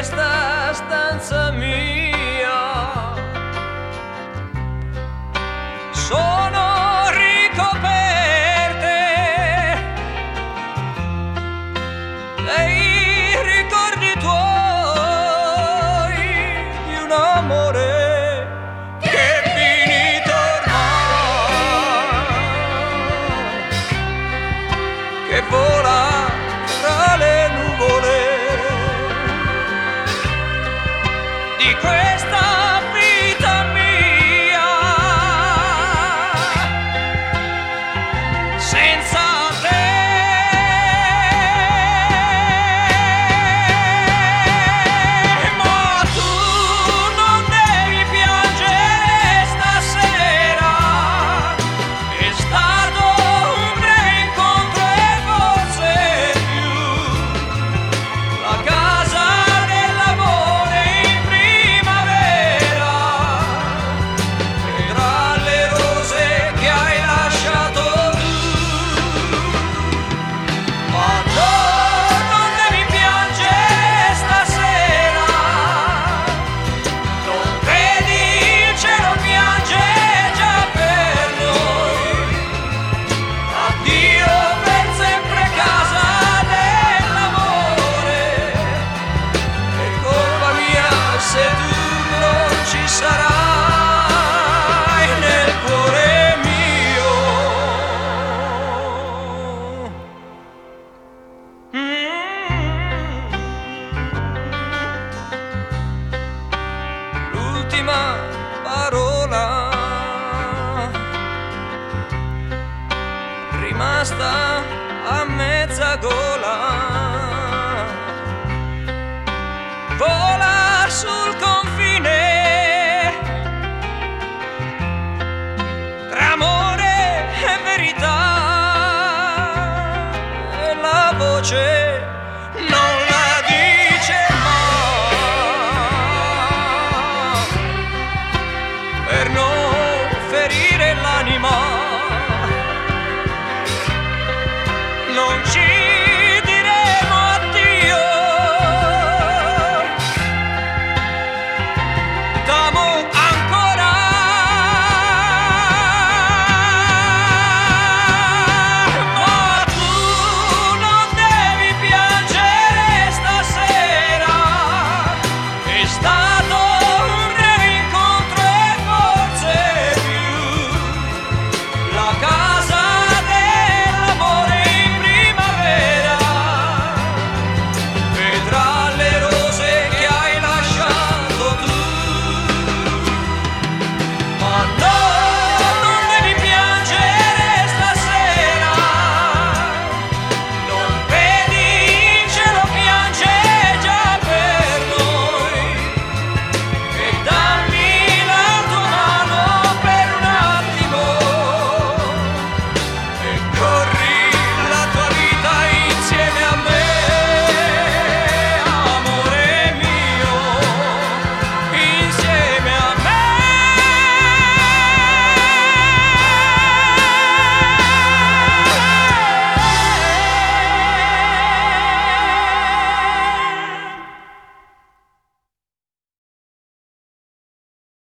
questa stanza mia sono ricoperte dei ricordi tuoi di un amore che è finito ormai, che vola tra le nuvole di questa vita mia, senza te. Ma tu non devi piangere stasera, è stato un breve incontro e forse più la casa dell'amore in primavera, e tra le rose che hai lasciato tu. Ma no, non devi piangere stasera, non vedi il cielo piange già per noi. Addio per sempre casa dell'amore, è colpa mia se tu non ci sarai nel cuore mio. L'ultima parola rimasta a mezza gola, vola sul confine tra amore e verità, e la voce